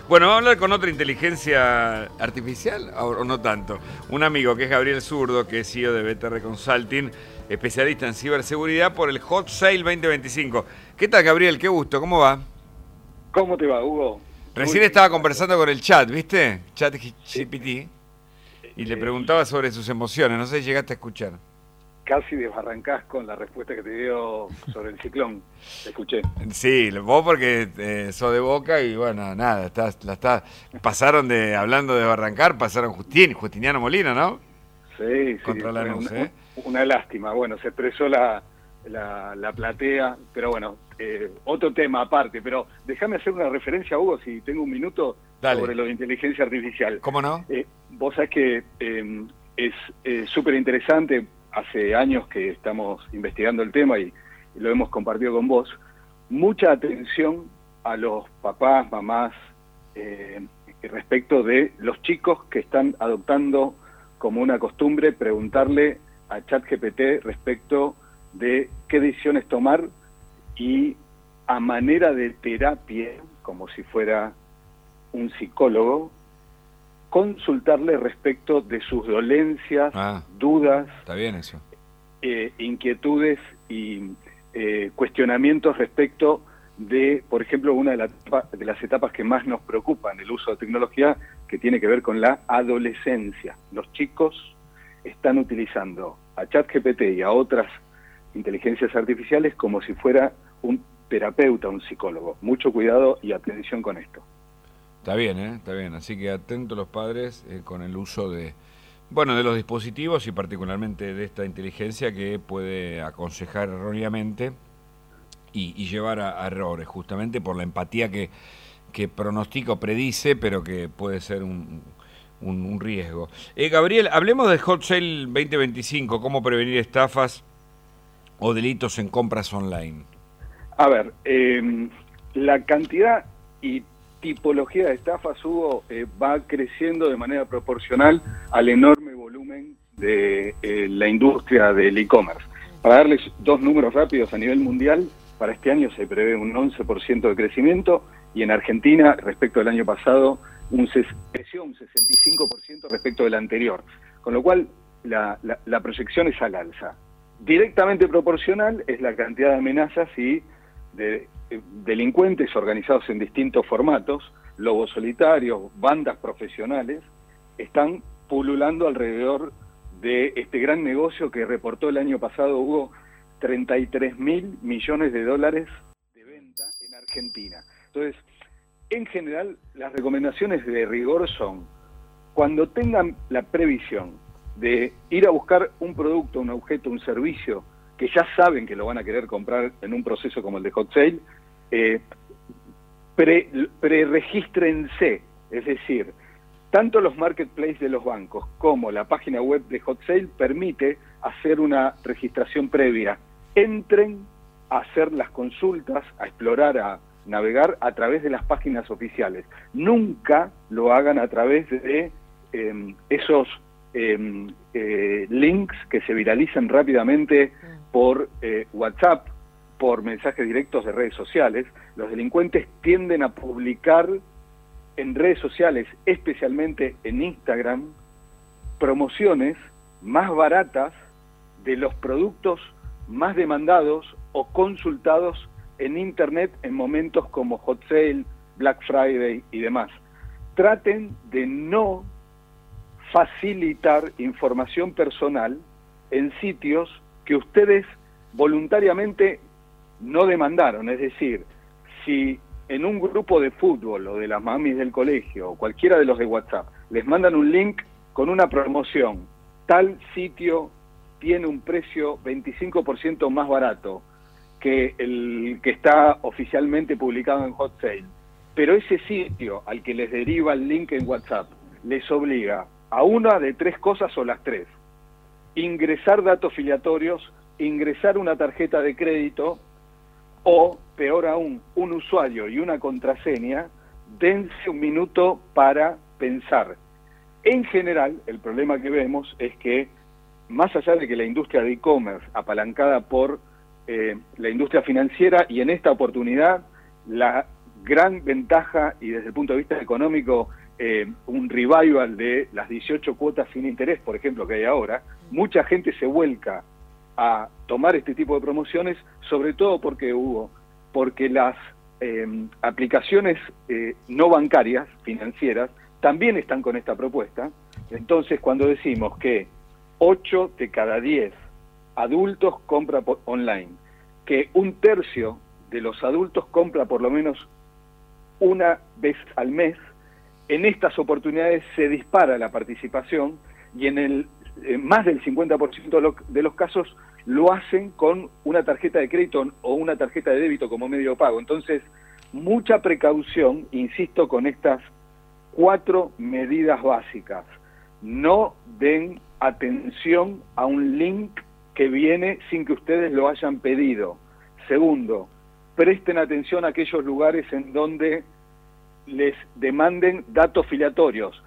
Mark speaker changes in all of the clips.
Speaker 1: Bueno, vamos a hablar con otra inteligencia artificial, o no tanto. Un amigo que es Gabriel Zurdo, que es CEO de BTR Consulting, especialista en ciberseguridad por el Hot Sale 2025. ¿Qué tal, Gabriel? Qué gusto, ¿cómo va?
Speaker 2: ¿Cómo te va, Hugo?
Speaker 1: Recién estaba conversando con el chat, ¿viste? Chat GPT, y le preguntaba sobre sus emociones, no sé si llegaste a escuchar.
Speaker 2: Casi desbarrancás con la respuesta que te dio sobre el ciclón. Te escuché.
Speaker 1: Sí, vos porque sos de Boca y bueno, nada, pasaron de, hablando de Barrancar, pasaron Justiniano Molina, ¿no?
Speaker 2: Sí,
Speaker 1: Contra Lanús,
Speaker 2: una lástima. Bueno, se expresó la platea, pero bueno, otro tema aparte. Pero déjame hacer una referencia, Hugo, si tengo un minuto. Dale. Sobre lo de inteligencia artificial.
Speaker 1: ¿Cómo no?
Speaker 2: Vos sabés que es súper interesante. Hace años que estamos investigando el tema y lo hemos compartido con vos. Mucha atención a los papás, mamás, respecto de los chicos que están adoptando como una costumbre preguntarle a ChatGPT respecto de qué decisiones tomar y a manera de terapia, como si fuera un psicólogo, consultarle respecto de sus dolencias, dudas,
Speaker 1: está bien eso.
Speaker 2: Inquietudes y cuestionamientos respecto de, por ejemplo, una de las etapas que más nos preocupan, el uso de tecnología, que tiene que ver con la adolescencia. Los chicos están utilizando a ChatGPT y a otras inteligencias artificiales como si fuera un terapeuta, un psicólogo. Mucho cuidado y atención con esto.
Speaker 1: Está bien, está bien. Así que atentos los padres con el uso de los dispositivos y particularmente de esta inteligencia que puede aconsejar erróneamente y llevar a errores, justamente por la empatía que pronostica o predice, pero que puede ser un riesgo. Gabriel, hablemos del Hot Sale 2025, cómo prevenir estafas o delitos en compras online.
Speaker 2: A ver, la cantidad y tipología de estafas, Hugo, va creciendo de manera proporcional al enorme volumen de la industria del e-commerce. Para darles dos números rápidos, a nivel mundial, para este año se prevé un 11% de crecimiento y en Argentina, respecto al año pasado, creció un 65% respecto del anterior. Con lo cual, la proyección es al alza. Directamente proporcional es la cantidad de amenazas y de delincuentes organizados en distintos formatos, lobos solitarios, bandas profesionales, están pululando alrededor de este gran negocio que reportó el año pasado, hubo 33.000 millones de dólares de venta en Argentina. Entonces, en general, las recomendaciones de rigor son, cuando tengan la previsión de ir a buscar un producto, un objeto, un servicio, que ya saben que lo van a querer comprar en un proceso como el de Hot Sale, preregístrense, es decir, tanto los marketplaces de los bancos como la página web de Hot Sale permite hacer una registración previa. Entren a hacer las consultas, a explorar, a navegar a través de las páginas oficiales. Nunca lo hagan a través de esos links que se viralizan rápidamente por WhatsApp, por mensajes directos de redes sociales. Los delincuentes tienden a publicar en redes sociales, especialmente en Instagram, promociones más baratas de los productos más demandados o consultados en Internet en momentos como Hot Sale, Black Friday y demás. Traten de no facilitar información personal en sitios que ustedes voluntariamente no demandaron. Es decir, si en un grupo de fútbol o de las mamis del colegio o cualquiera de los de WhatsApp les mandan un link con una promoción, tal sitio tiene un precio 25% más barato que el que está oficialmente publicado en Hot Sale, pero ese sitio al que les deriva el link en WhatsApp les obliga a una de tres cosas o las tres: ingresar datos filiatorios, ingresar una tarjeta de crédito o, peor aún, un usuario y una contraseña. Dense un minuto para pensar. En general, el problema que vemos es que, más allá de que la industria de e-commerce, apalancada por la industria financiera y en esta oportunidad la gran ventaja y desde el punto de vista económico un revival de las 18 cuotas sin interés, por ejemplo, que hay ahora. Mucha gente se vuelca a tomar este tipo de promociones, sobre todo porque las aplicaciones no bancarias, financieras, también están con esta propuesta. Entonces, cuando decimos que 8 de cada 10 adultos compra online, que un tercio de los adultos compra por lo menos una vez al mes, en estas oportunidades se dispara la participación y en más del 50% de los casos lo hacen con una tarjeta de crédito o una tarjeta de débito como medio de pago. Entonces, mucha precaución, insisto, con estas 4 medidas básicas. No den atención a un link que viene sin que ustedes lo hayan pedido. Segundo, presten atención a aquellos lugares en donde les demanden datos filiatorios,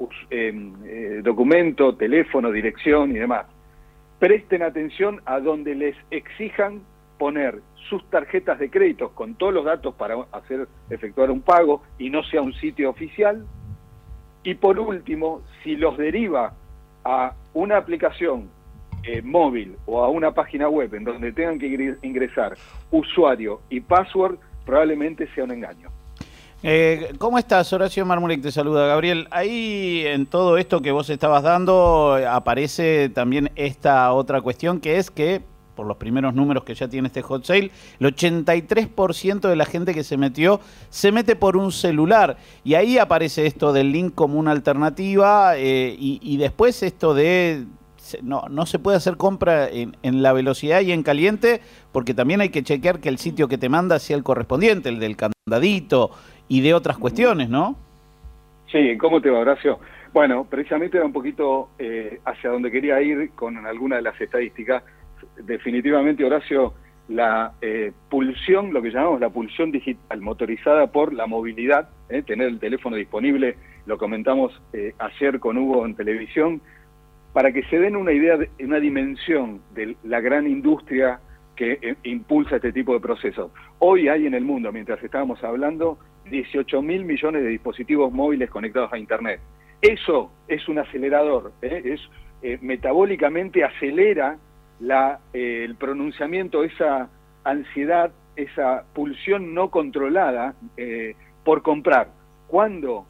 Speaker 2: documento, teléfono, dirección y demás. Presten atención a donde les exijan poner sus tarjetas de crédito con todos los datos para efectuar un pago y no sea un sitio oficial. Y por último, si los deriva a una aplicación móvil o a una página web en donde tengan que ingresar usuario y password, probablemente sea un engaño.
Speaker 3: ¿Cómo estás? Horacio Marmurek te saluda. Gabriel, ahí en todo esto que vos estabas dando aparece también esta otra cuestión, que es que, por los primeros números que ya tiene este hot sale, el 83% de la gente que se mete por un celular, y ahí aparece esto del link como una alternativa, y después esto de no se puede hacer compra en la velocidad y en caliente, porque también hay que chequear que el sitio que te manda sea el correspondiente, el del candadito y de otras cuestiones, ¿no?
Speaker 2: Sí, ¿cómo te va, Horacio? Bueno, precisamente era un poquito hacia donde quería ir con alguna de las estadísticas. Definitivamente, Horacio, la pulsión, lo que llamamos la pulsión digital, motorizada por la movilidad, tener el teléfono disponible, lo comentamos ayer con Hugo en televisión, para que se den una idea, una dimensión de la gran industria que impulsa este tipo de procesos. Hoy hay en el mundo, mientras estábamos hablando, 18.000 millones de dispositivos móviles conectados a Internet. Eso es un acelerador, metabólicamente acelera el pronunciamiento, esa ansiedad, esa pulsión no controlada por comprar. Cuando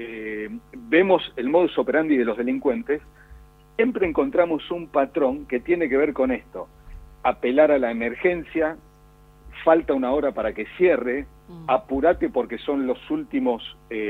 Speaker 2: vemos el modus operandi de los delincuentes, siempre encontramos un patrón que tiene que ver con esto: apelar a la emergencia, falta una hora para que cierre, apurate porque son los últimos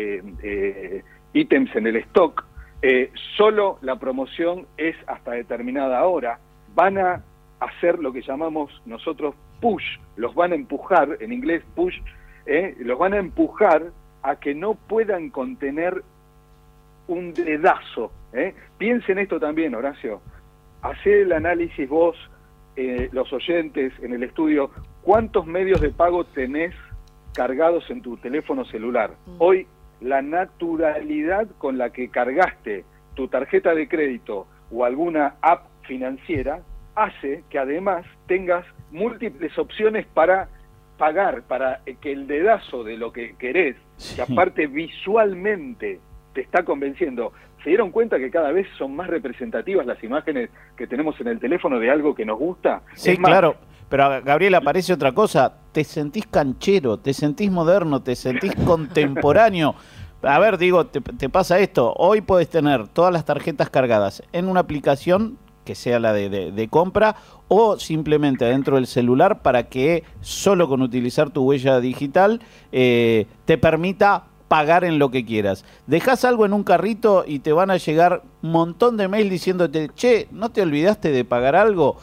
Speaker 2: ítems en el stock, solo la promoción es hasta determinada hora, van a hacer lo que llamamos nosotros push, los van a empujar, en inglés push, los van a empujar a que no puedan contener un dedazo. Piensen esto también, Horacio, hacé el análisis vos, los oyentes en el estudio, ¿cuántos medios de pago tenés cargados en tu teléfono celular? Hoy, la naturalidad con la que cargaste tu tarjeta de crédito o alguna app financiera hace que además tengas múltiples opciones para pagar, para que el dedazo de lo que querés, que aparte visualmente te está convenciendo. ¿Se dieron cuenta que cada vez son más representativas las imágenes que tenemos en el teléfono de algo que nos gusta?
Speaker 3: Sí, claro. Pero, Gabriel, aparece otra cosa. Te sentís canchero, te sentís moderno, te sentís contemporáneo. A ver, digo, te pasa esto. Hoy podés tener todas las tarjetas cargadas en una aplicación que sea la de compra, o simplemente dentro del celular, para que solo con utilizar tu huella digital te permita pagar en lo que quieras. Dejás algo en un carrito y te van a llegar un montón de mails diciéndote: che, ¿no te olvidaste de pagar algo?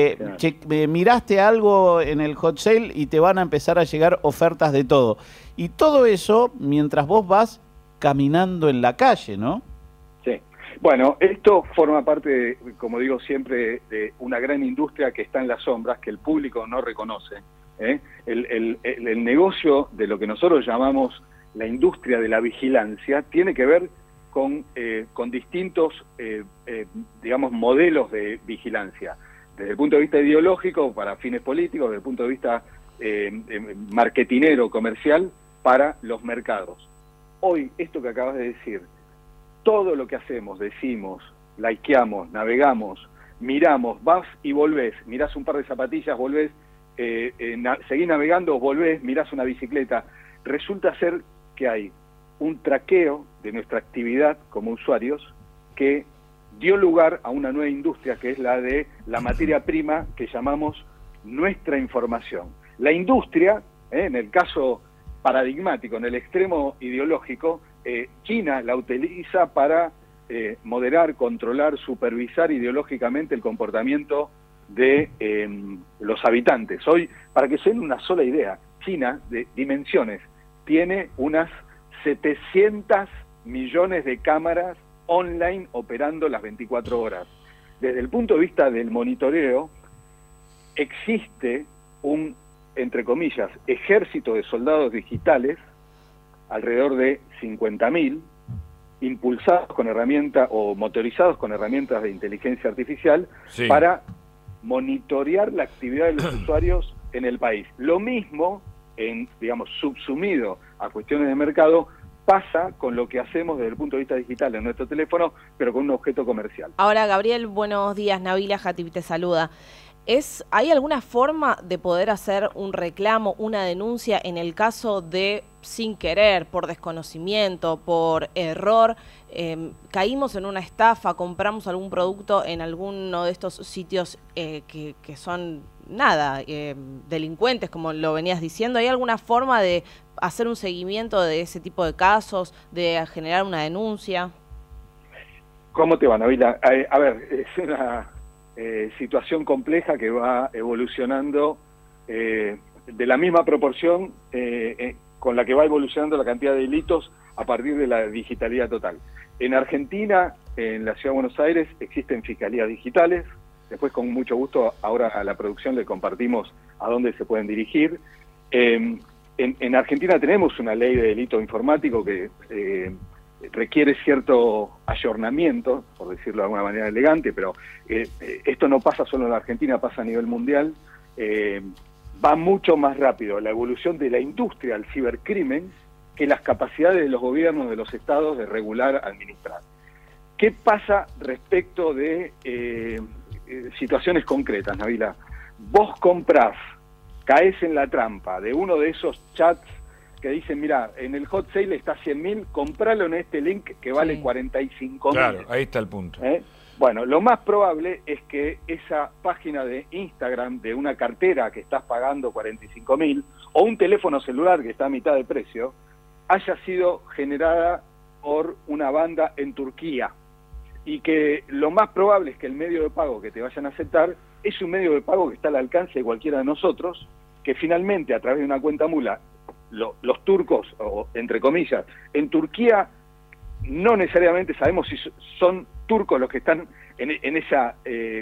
Speaker 3: Miraste algo en el hot sale, y te van a empezar a llegar ofertas de todo. Y todo eso mientras vos vas caminando en la calle, ¿no? Sí.
Speaker 2: Bueno, esto forma parte, como digo siempre, de una gran industria que está en las sombras, que el público no reconoce. El negocio de lo que nosotros llamamos la industria de la vigilancia tiene que ver con distintos, digamos, modelos de vigilancia. Desde el punto de vista ideológico, para fines políticos, desde el punto de vista marketinero, comercial, para los mercados. Hoy, esto que acabas de decir, todo lo que hacemos, decimos, likeamos, navegamos, miramos, vas y volvés, mirás un par de zapatillas, volvés, seguís navegando, volvés, mirás una bicicleta, resulta ser que hay un traqueo de nuestra actividad como usuarios que dio lugar a una nueva industria que es la de la materia prima que llamamos nuestra información. La industria, en el caso paradigmático, en el extremo ideológico, China la utiliza para moderar, controlar, supervisar ideológicamente el comportamiento de los habitantes. Hoy, para que se den una sola idea, China, de dimensiones, tiene unas 700 millones de cámaras online operando las 24 horas. Desde el punto de vista del monitoreo, existe un, entre comillas, ejército de soldados digitales, alrededor de 50.000, impulsados con herramientas o motorizados con herramientas de inteligencia artificial, sí, para monitorear la actividad de los usuarios en el país. Lo mismo, digamos, subsumido a cuestiones de mercado, pasa con lo que hacemos desde el punto de vista digital en nuestro teléfono, pero con un objeto comercial.
Speaker 4: Ahora, Gabriel, buenos días. Nabila Jatib te saluda. ¿Hay alguna forma de poder hacer un reclamo, una denuncia en el caso de, sin querer, por desconocimiento, por error, caímos en una estafa, compramos algún producto en alguno de estos sitios que son, delincuentes, como lo venías diciendo? ¿Hay alguna forma de hacer un seguimiento de ese tipo de casos, de generar una denuncia?
Speaker 2: ¿Cómo te va, Nabila? A ver, es una situación compleja que va evolucionando de la misma proporción con la que va evolucionando la cantidad de delitos a partir de la digitalidad total. En Argentina, en la Ciudad de Buenos Aires, existen fiscalías digitales. Después, con mucho gusto, ahora a la producción le compartimos a dónde se pueden dirigir. En Argentina tenemos una ley de delito informático que requiere cierto ayornamiento, por decirlo de alguna manera elegante, pero esto no pasa solo en la Argentina, pasa a nivel mundial. Va mucho más rápido la evolución de la industria al cibercrimen que las capacidades de los gobiernos de los estados de regular, administrar. ¿Qué pasa respecto de situaciones concretas, Nabila? Vos comprás, caes en la trampa de uno de esos chats que dicen, mira, en el hot sale está 100.000, compralo en este link que vale, sí, 45.000.
Speaker 1: Claro, ahí está el punto.
Speaker 2: Bueno, lo más probable es que esa página de Instagram de una cartera que estás pagando 45.000 o un teléfono celular que está a mitad de precio haya sido generada por una banda en Turquía, y que lo más probable es que el medio de pago que te vayan a aceptar es un medio de pago que está al alcance de cualquiera de nosotros, que finalmente a través de una cuenta mula los turcos, o entre comillas, en Turquía no necesariamente sabemos si son turcos los que están en esa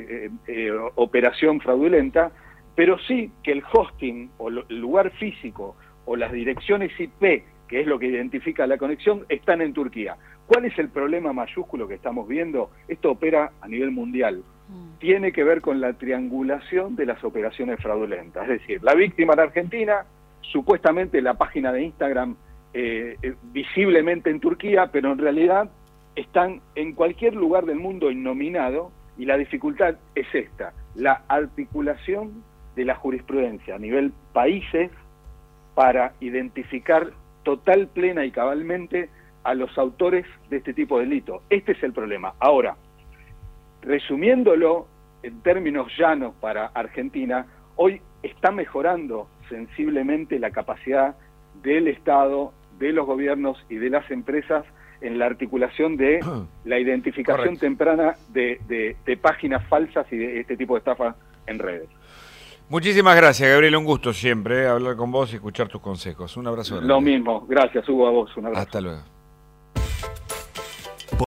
Speaker 2: operación fraudulenta, pero sí que el hosting o el lugar físico o las direcciones IP, que es lo que identifica la conexión, están en Turquía. ¿Cuál es el problema mayúsculo que estamos viendo? Esto opera a nivel mundial. Tiene que ver con la triangulación de las operaciones fraudulentas. Es decir, la víctima en Argentina, supuestamente la página de Instagram visiblemente en Turquía, pero en realidad están en cualquier lugar del mundo innominado, y la dificultad es esta, la articulación de la jurisprudencia a nivel países para identificar total, plena y cabalmente a los autores de este tipo de delito. Este es el problema. Ahora, resumiéndolo en términos llanos para Argentina, hoy está mejorando sensiblemente la capacidad del Estado, de los gobiernos y de las empresas en la articulación de la identificación, correcto, temprana de páginas falsas y de este tipo de estafas en redes.
Speaker 1: Muchísimas gracias, Gabriel. Un gusto siempre hablar con vos y escuchar tus consejos. Un abrazo grande.
Speaker 2: Lo mismo. Gracias, Hugo, a vos. Un abrazo.
Speaker 1: Hasta luego.